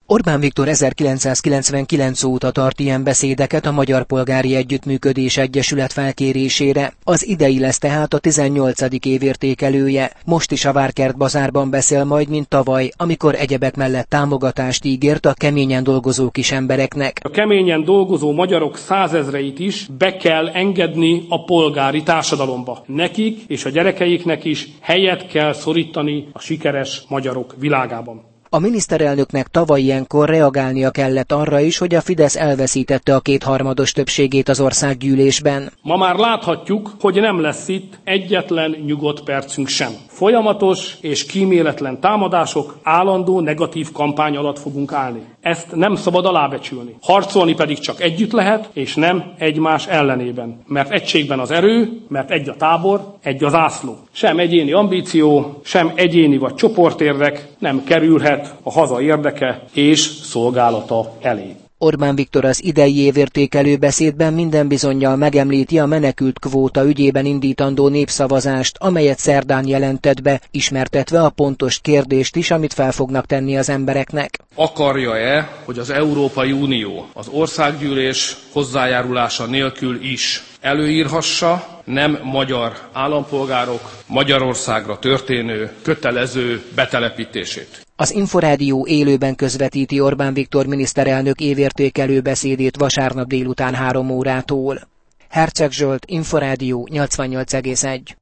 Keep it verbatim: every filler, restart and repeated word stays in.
Orbán Viktor ezerkilencszázkilencvenkilenc óta tart ilyen beszédeket a Magyar Polgári Együttműködés Egyesület felkérésére. Az idei lesz tehát a tizennyolcadik évértékelője. Most is a Várkert Bazárban beszél majd, mint tavaly, amikor egyebek mellett támogatást ígért a keményen dolgozó kis embereknek. A keményen dolgozó magyarok százezreit is be kell engedni a polgári társadalomba. Nekik és a gyerekeiknek is helyet kell szorítani a sikeres magyarok világában. A miniszterelnöknek tavaly ilyenkor reagálnia kellett arra is, hogy a Fidesz elveszítette a kétharmados többségét az országgyűlésben. Ma már láthatjuk, hogy nem lesz itt egyetlen nyugodt percünk sem. Folyamatos és kíméletlen támadások, állandó negatív kampány alatt fogunk állni. Ezt nem szabad alábecsülni. Harcolni pedig csak együtt lehet, és nem egymás ellenében. Mert egységben az erő, mert egy a tábor, egy az zászló. Sem egyéni ambíció, sem egyéni vagy csoportérdek nem kerülhet a haza érdeke és szolgálata elé. Orbán Viktor az idei évértékelő beszédben minden bizonnyal megemlíti a menekült kvóta ügyében indítandó népszavazást, amelyet szerdán jelentett be, ismertetve a pontos kérdést is, amit fel fognak tenni az embereknek. Akarja-e, hogy az Európai Unió az országgyűlés hozzájárulása nélkül is előírhassa nem magyar állampolgárok Magyarországra történő kötelező betelepítését? Az Inforádió élőben közvetíti Orbán Viktor miniszterelnök évértékelő beszédét vasárnap délután három órától. Herceg Zsolt, Inforádió nyolcvannyolc egész egy.